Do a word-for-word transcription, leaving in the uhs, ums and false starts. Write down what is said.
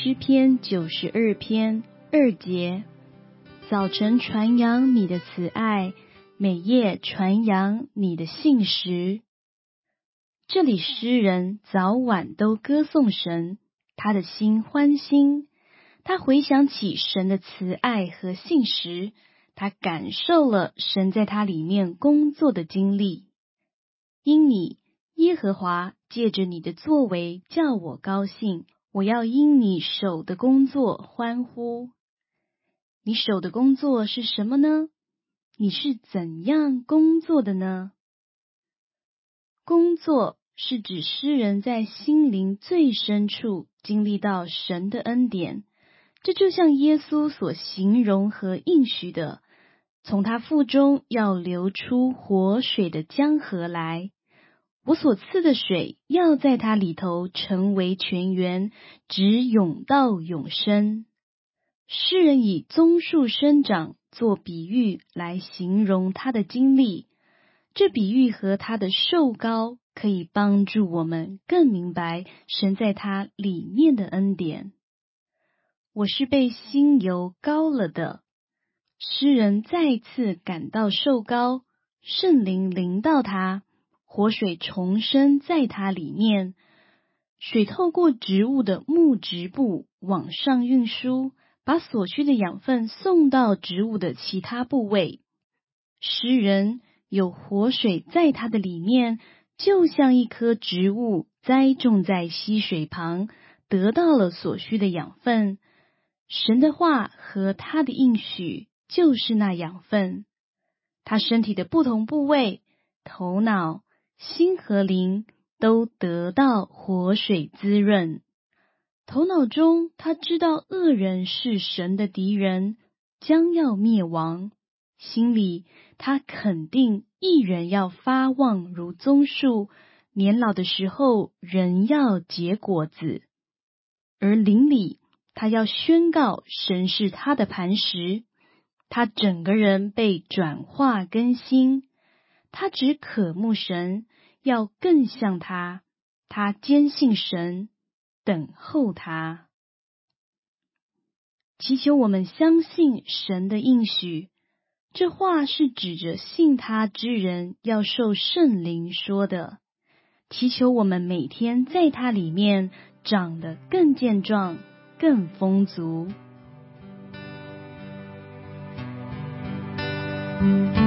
诗篇九十二篇二节，早晨传扬你的慈爱，每夜传扬你的信实。这里诗人早晚都歌颂神，他的心欢欣，他回想起神的慈爱和信实，他感受了神在他里面工作的经历。因你耶和华借着你的作为叫我高兴，我要因你手的工作欢呼。你手的工作是什么呢？你是怎样工作的呢？工作是指诗人在心灵最深处经历到神的恩典，这就像耶稣所形容和应许的，从他腹中要流出活水的江河来，我所赐的水要在他里头成为泉源，直涌到永生。诗人以棕树生长做比喻来形容他的经历，这比喻和他的受膏可以帮助我们更明白神在他里面的恩典。我是被新油膏了的。诗人再次感到受膏，圣灵临到他，活水重生在他里面，水透过植物的木质部往上运输，把所需的养分送到植物的其他部位。诗人有活水在他的里面，就像一棵植物栽种在溪水旁，得到了所需的养分。神的话和他的应许就是那养分。他身体的不同部位，头脑、心和灵都得到活水滋润。头脑中，他知道恶人是神的敌人，将要灭亡。心里，他肯定义人要发旺如棕树，年老的时候仍要结果子。而灵里，他要宣告神是他的磐石，他整个人被转化更新。他只渴慕神，要更像他，他坚信神，等候他。祈求我们相信神的应许，这话是指着信他之人要受圣灵说的。祈求我们每天在他里面长得更健壮，更丰足。